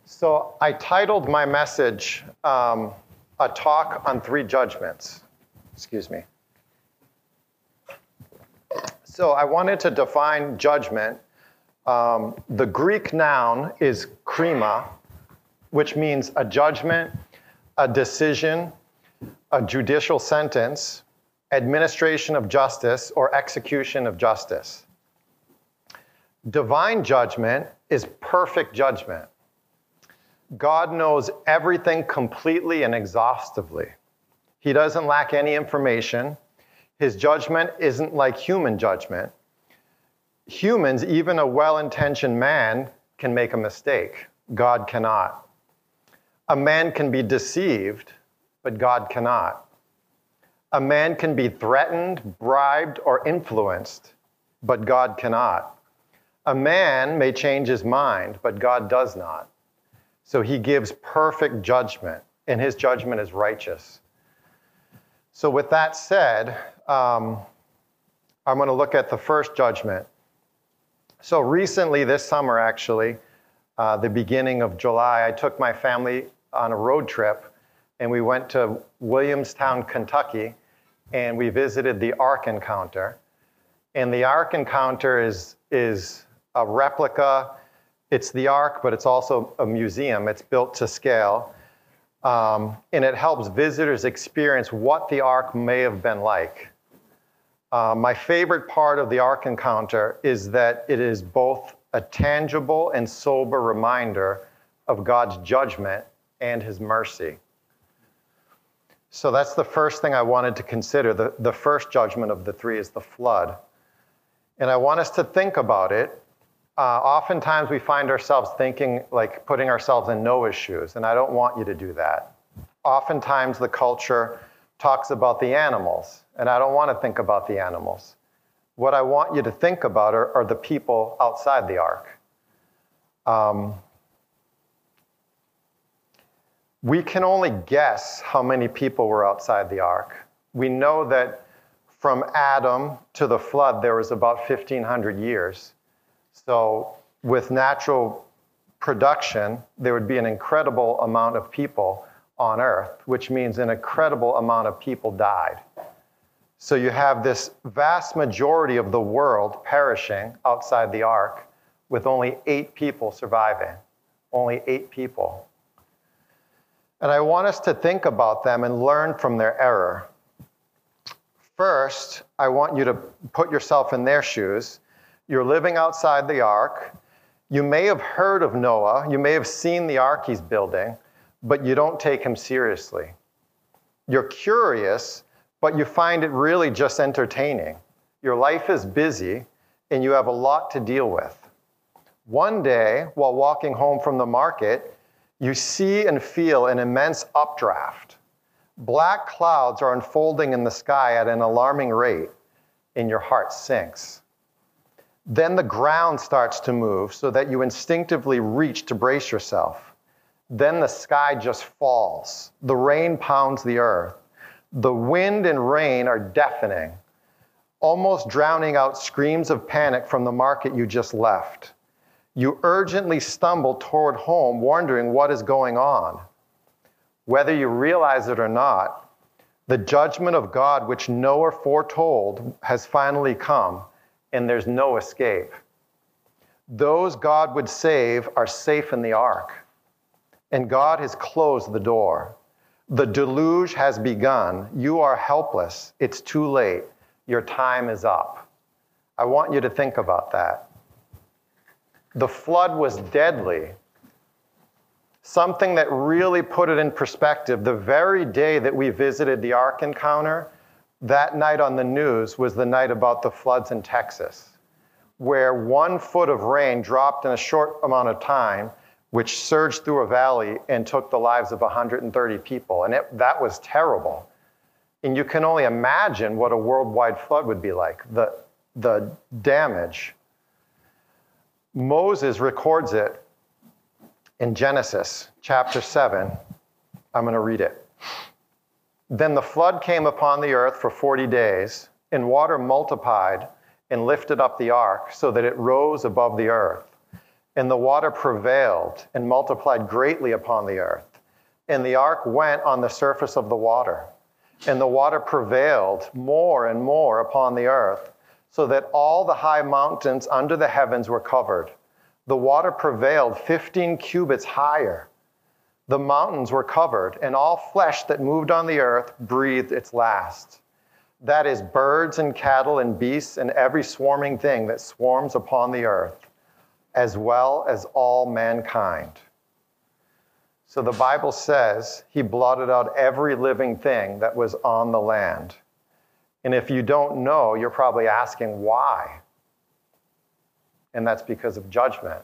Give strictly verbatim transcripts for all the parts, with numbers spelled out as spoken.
So I titled my message, um, A Talk on Three Judgments. Excuse me. So I wanted to define judgment. Um, the Greek noun is krima, which means a judgment, a decision, a judicial sentence, administration of justice, or execution of justice. Divine judgment is perfect judgment. God knows everything completely and exhaustively. He doesn't lack any information. His judgment isn't like human judgment. Humans, even a well-intentioned man, can make a mistake. God cannot. A man can be deceived, but God cannot. A man can be threatened, bribed, or influenced, but God cannot. A man may change his mind, but God does not. So he gives perfect judgment, and his judgment is righteous. So with that said, um, I'm going to look at the first judgment. So recently, this summer actually, uh, the beginning of July, I took my family on a road trip, and we went to Williamstown, Kentucky, and we visited the Ark Encounter. And the Ark Encounter is, is a replica. It's the Ark, but it's also a museum. It's built to scale. Um, and it helps visitors experience what the Ark may have been like. Uh, my favorite part of the Ark Encounter is that it is both a tangible and sober reminder of God's judgment and his mercy. So that's the first thing I wanted to consider. The, the first judgment of the three is the flood. And I want us to think about it. Uh, oftentimes we find ourselves thinking, like putting ourselves in Noah's shoes, and I don't want you to do that. Oftentimes the culture talks about the animals, and I don't want to think about the animals. What I want you to think about are, are the people outside the ark. Um, we can only guess how many people were outside the ark. We know that from Adam to the flood, there was about fifteen hundred years. So with natural production, there would be an incredible amount of people on earth, which means an incredible amount of people died. So you have this vast majority of the world perishing outside the ark with only eight people surviving. Only eight people. And I want us to think about them and learn from their error. First, I want you to put yourself in their shoes. You're living outside the ark. You may have heard of Noah. You may have seen the ark he's building, but you don't take him seriously. You're curious, but you find it really just entertaining. Your life is busy, and you have a lot to deal with. One day, while walking home from the market, you see and feel an immense updraft. Black clouds are unfolding in the sky at an alarming rate, and your heart sinks. Then the ground starts to move so that you instinctively reach to brace yourself. Then the sky just falls. The rain pounds the earth. The wind and rain are deafening, almost drowning out screams of panic from the market you just left. You urgently stumble toward home, wondering what is going on. Whether you realize it or not, the judgment of God, which Noah foretold, has finally come, and there's no escape. Those God would save are safe in the ark, and God has closed the door. The deluge has begun. You are helpless. It's too late. Your time is up. I want you to think about that. The flood was deadly. Something that really put it in perspective, the very day that we visited the Ark Encounter, that night on the news was the night about the floods in Texas, where one foot of rain dropped in a short amount of time, which surged through a valley and took the lives of one hundred thirty people. And it, that was terrible. And you can only imagine what a worldwide flood would be like, the, the damage. Moses records it in Genesis chapter seven. I'm going to read it. Then the flood came upon the earth for forty days, and water multiplied and lifted up the ark so that it rose above the earth. And the water prevailed and multiplied greatly upon the earth. And the ark went on the surface of the water. And the water prevailed more and more upon the earth, so that all the high mountains under the heavens were covered. The water prevailed fifteen cubits higher. The mountains were covered, and all flesh that moved on the earth breathed its last. That is, birds and cattle and beasts and every swarming thing that swarms upon the earth, as well as all mankind. So the Bible says he blotted out every living thing that was on the land. And if you don't know, you're probably asking why. And that's because of judgment.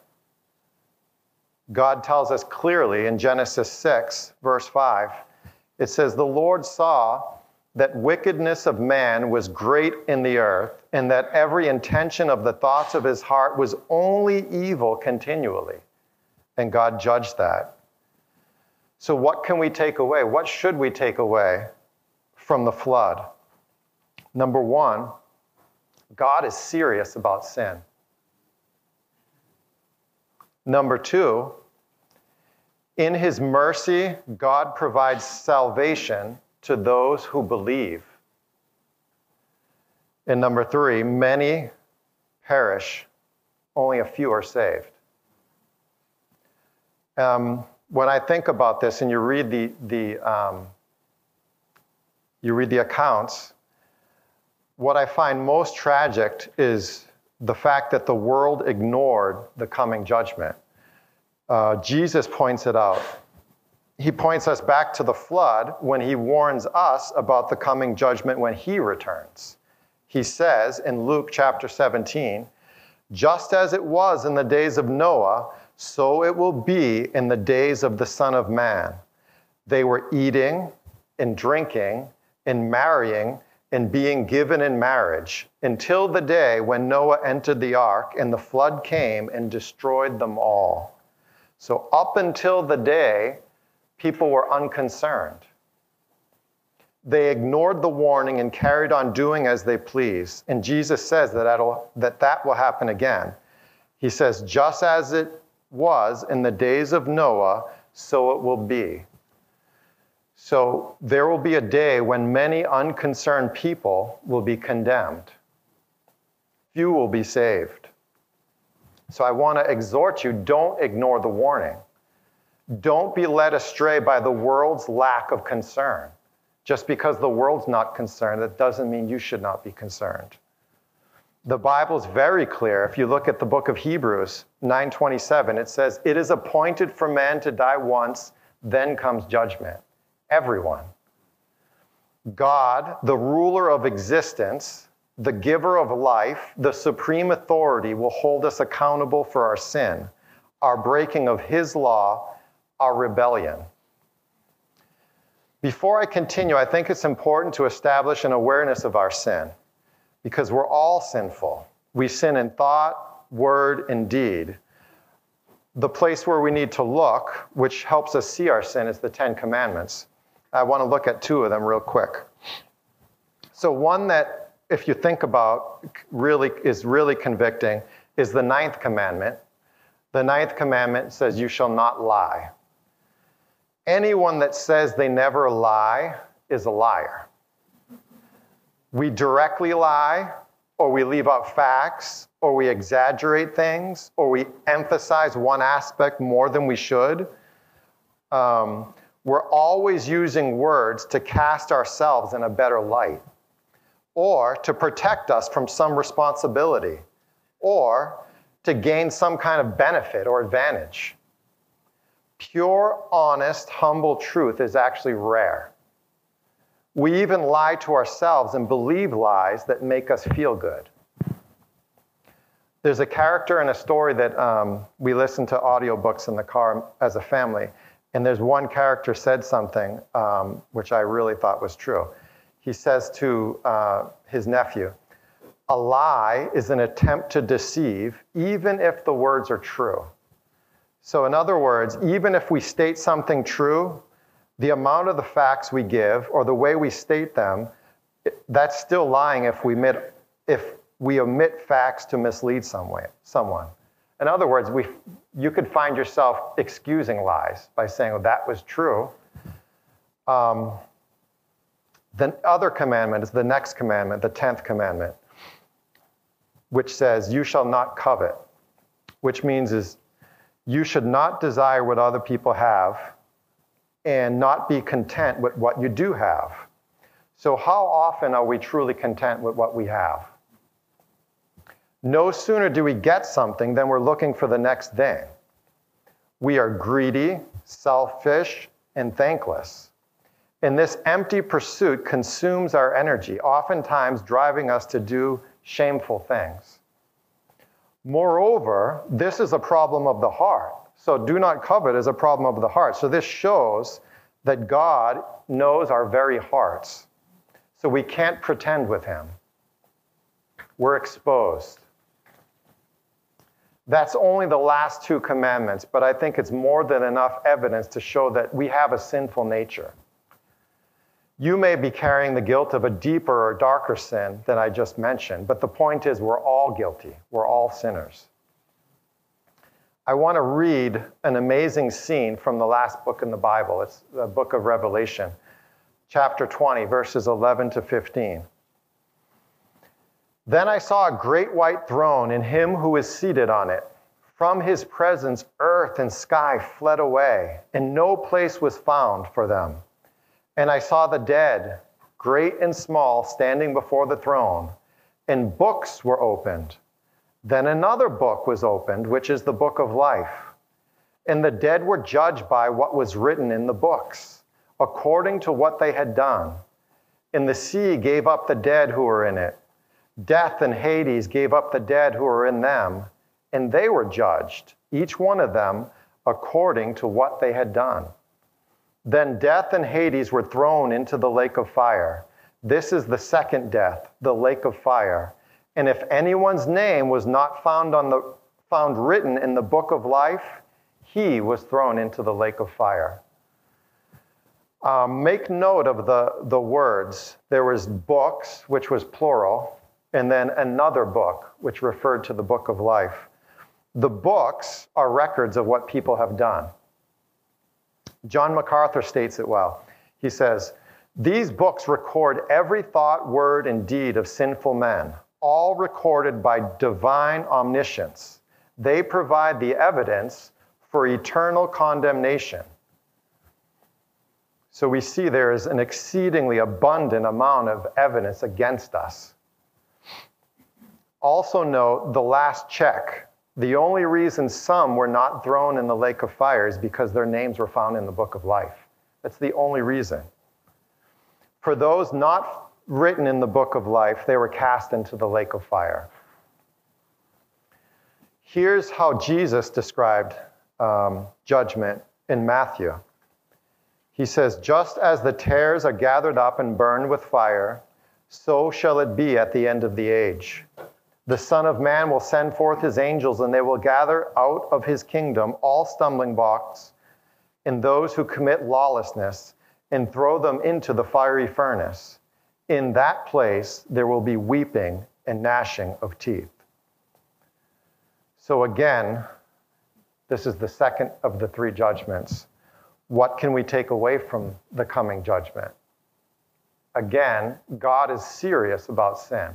God tells us clearly in Genesis six, verse five, it says, the Lord saw that wickedness of man was great in the earth, and that every intention of the thoughts of his heart was only evil continually. And God judged that. So what can we take away? What should we take away from the flood? Number one, God is serious about sin. Number two, in his mercy, God provides salvation to those who believe. And number three, many perish, only a few are saved. Um, when I think about this, and you read the the um, you read the accounts, what I find most tragic is the fact that the world ignored the coming judgment. Uh, Jesus points it out. He points us back to the flood when he warns us about the coming judgment when he returns. He says in Luke chapter seventeen, just as it was in the days of Noah, so it will be in the days of the Son of Man. They were eating and drinking and marrying and being given in marriage until the day when Noah entered the ark and the flood came and destroyed them all. So up until the day, people were unconcerned. They ignored the warning and carried on doing as they pleased. And Jesus says that that'll, that that will happen again. He says, just as it was in the days of Noah, so it will be. So there will be a day when many unconcerned people will be condemned. Few will be saved. So I want to exhort you, don't ignore the warning. Don't be led astray by the world's lack of concern. Just because the world's not concerned, that doesn't mean you should not be concerned. The Bible's very clear. If you look at the book of Hebrews nine twenty-seven, it says, it is appointed for man to die once, then comes judgment. Everyone. God, the ruler of existence, the giver of life, the supreme authority, will hold us accountable for our sin, our breaking of his law, our rebellion. Before I continue, I think it's important to establish an awareness of our sin, because we're all sinful. We sin in thought, word, and deed. The place where we need to look, which helps us see our sin, is the Ten Commandments. I want to look at two of them real quick. So one that, if you think about, really is really convicting is the ninth commandment. The ninth commandment says, you shall not lie. Anyone that says they never lie is a liar. We directly lie, or we leave out facts, or we exaggerate things, or we emphasize one aspect more than we should. Um, we're always using words to cast ourselves in a better light, or to protect us from some responsibility, or to gain some kind of benefit or advantage. Pure, honest, humble truth is actually rare. We even lie to ourselves and believe lies that make us feel good. There's a character in a story that um, we listen to audiobooks in the car as a family, and there's one character said something um, which I really thought was true. He says to uh, his nephew, a lie is an attempt to deceive, even if the words are true. So in other words, even if we state something true, the amount of the facts we give or the way we state them, that's still lying if we omit, if we omit facts to mislead some way, someone. In other words, we, you could find yourself excusing lies by saying, well, that was true. Um, the other commandment is the next commandment, the tenth commandment, which says, you shall not covet, which means is you should not desire what other people have and not be content with what you do have. So how often are we truly content with what we have? No sooner do we get something than we're looking for the next thing. We are greedy, selfish, and thankless. And this empty pursuit consumes our energy, oftentimes driving us to do shameful things. Moreover, this is a problem of the heart. So do not covet is a problem of the heart. So this shows that God knows our very hearts. So we can't pretend with him. We're exposed. That's only the last two commandments, but I think it's more than enough evidence to show that we have a sinful nature. You may be carrying the guilt of a deeper or darker sin than I just mentioned, but the point is we're all guilty. We're all sinners. I want to read an amazing scene from the last book in the Bible. It's the book of Revelation, chapter twenty, verses eleven to fifteen. Then I saw a great white throne and him who is seated on it. From his presence, earth and sky fled away, and no place was found for them. And I saw the dead, great and small, standing before the throne, and books were opened. Then another book was opened, which is the book of life. And the dead were judged by what was written in the books, according to what they had done. And the sea gave up the dead who were in it. Death and Hades gave up the dead who were in them, and they were judged, each one of them, according to what they had done. Then death and Hades were thrown into the lake of fire. This is the second death, the lake of fire. And if anyone's name was not found on the found written in the book of life, he was thrown into the lake of fire. Um, make note of the, the words. There was books, which was plural, and then another book, which referred to the book of life. The books are records of what people have done. John MacArthur states it well. He says, these books record every thought, word, and deed of sinful men, all recorded by divine omniscience. They provide the evidence for eternal condemnation. So we see there is an exceedingly abundant amount of evidence against us. Also note the last check. The only reason some were not thrown in the lake of fire is because their names were found in the book of life. That's the only reason. For those not written in the book of life, they were cast into the lake of fire. Here's how Jesus described um, judgment in Matthew. He says, just as the tares are gathered up and burned with fire, so shall it be at the end of the age. The Son of Man will send forth his angels, and they will gather out of his kingdom all stumbling blocks and those who commit lawlessness, and throw them into the fiery furnace. In that place there will be weeping and gnashing of teeth. So again, this is the second of the three judgments. What can we take away from the coming judgment? Again, God is serious about sin.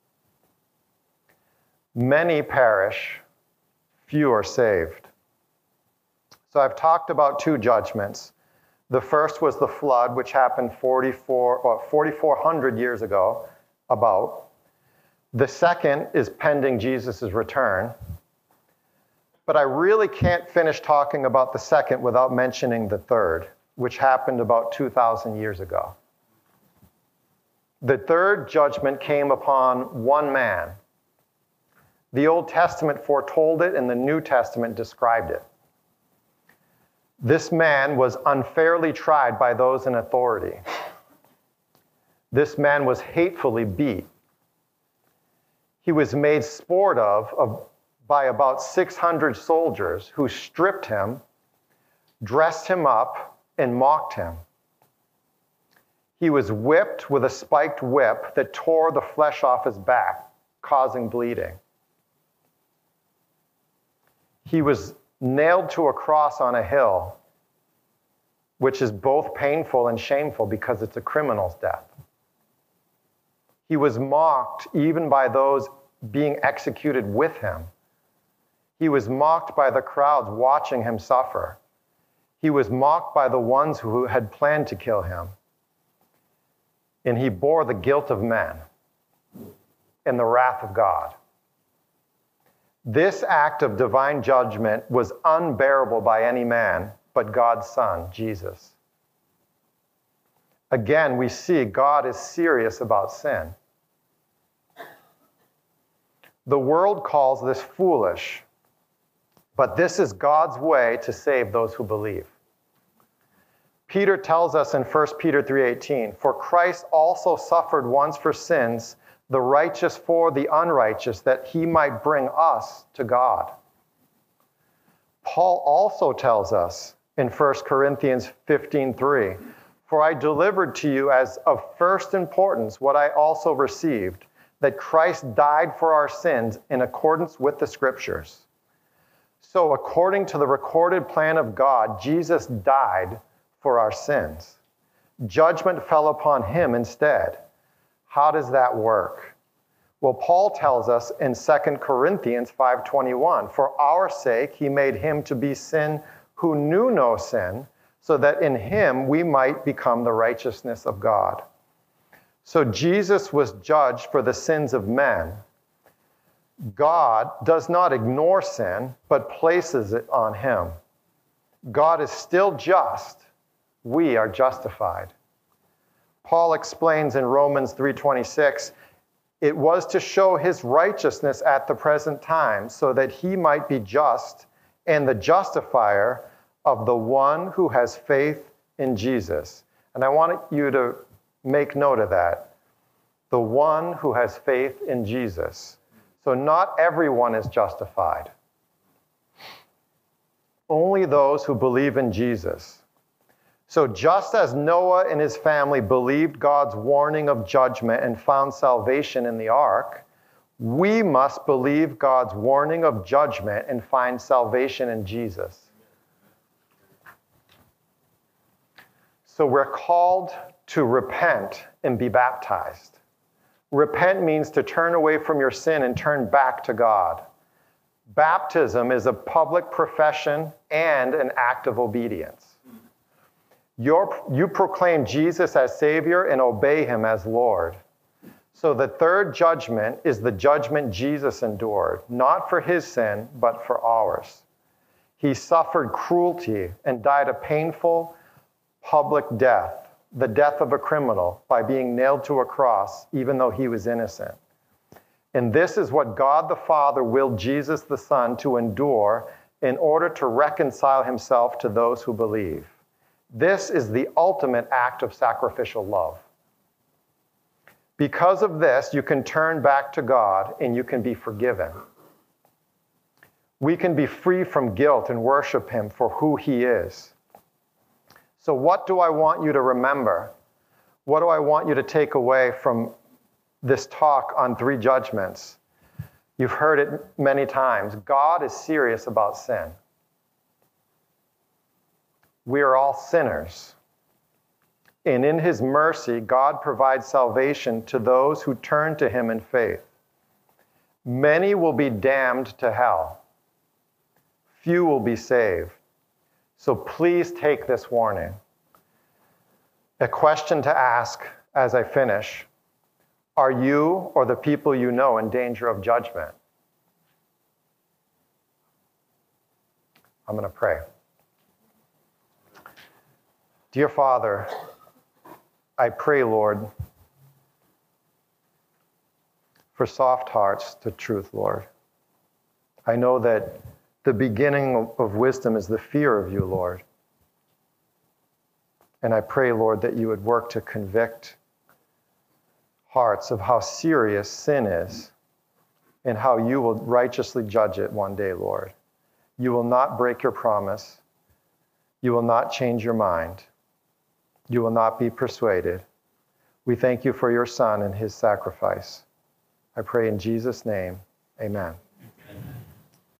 Many perish, few are saved. So I've talked about two judgments. The first was the flood, which happened forty-four, or forty-four hundred years ago, about. The second is pending Jesus' return. But I really can't finish talking about the second without mentioning the third, which happened about two thousand years ago. The third judgment came upon one man. The Old Testament foretold it, and the New Testament described it. This man was unfairly tried by those in authority. This man was hatefully beat. He was made sport of, of by about six hundred soldiers who stripped him, dressed him up, and mocked him. He was whipped with a spiked whip that tore the flesh off his back, causing bleeding. He was nailed to a cross on a hill, which is both painful and shameful because it's a criminal's death. He was mocked even by those being executed with him. He was mocked by the crowds watching him suffer. He was mocked by the ones who had planned to kill him. And he bore the guilt of men and the wrath of God. This act of divine judgment was unbearable by any man but God's Son, Jesus. Again, we see God is serious about sin. The world calls this foolish, but this is God's way to save those who believe. Peter tells us in First Peter three eighteen, "For Christ also suffered once for sins, the righteous for the unrighteous, that he might bring us to God." Paul also tells us in First Corinthians fifteen three, "For I delivered to you as of first importance what I also received, that Christ died for our sins in accordance with the Scriptures." So according to the recorded plan of God, Jesus died for our sins. Judgment fell upon him instead. How does that work? Well, Paul tells us in Second Corinthians five twenty-one, "For our sake he made him to be sin who knew no sin, so that in him we might become the righteousness of God." So Jesus was judged for the sins of men. God does not ignore sin, but places it on him. God is still just. We are justified. Paul explains in Romans three twenty-six, "It was to show his righteousness at the present time, so that he might be just and the justifier of the one who has faith in Jesus." And I want you to make note of that. The one who has faith in Jesus. So not everyone is justified. Only those who believe in Jesus. So just as Noah and his family believed God's warning of judgment and found salvation in the ark, we must believe God's warning of judgment and find salvation in Jesus. So we're called to repent and be baptized. Repent means to turn away from your sin and turn back to God. Baptism is a public profession and an act of obedience. You're, you proclaim Jesus as Savior and obey him as Lord. So the third judgment is the judgment Jesus endured, not for his sin, but for ours. He suffered cruelty and died a painful public death, the death of a criminal, by being nailed to a cross, even though he was innocent. And this is what God the Father willed Jesus the Son to endure in order to reconcile himself to those who believe. This is the ultimate act of sacrificial love. Because of this, you can turn back to God and you can be forgiven. We can be free from guilt and worship him for who he is. So what do I want you to remember? What do I want you to take away from this talk on three judgments? You've heard it many times. God is serious about sin. We are all sinners. And in his mercy, God provides salvation to those who turn to him in faith. Many will be damned to hell. Few will be saved. So please take this warning. A question to ask as I finish: are you or the people you know in danger of judgment? I'm going to pray. Dear Father, I pray, Lord, for soft hearts to truth, Lord. I know that the beginning of wisdom is the fear of you, Lord. And I pray, Lord, that you would work to convict hearts of how serious sin is and how you will righteously judge it one day, Lord. You will not break your promise. You will not change your mind. You will not be persuaded. We thank you for your Son and his sacrifice. I pray in Jesus' name, amen.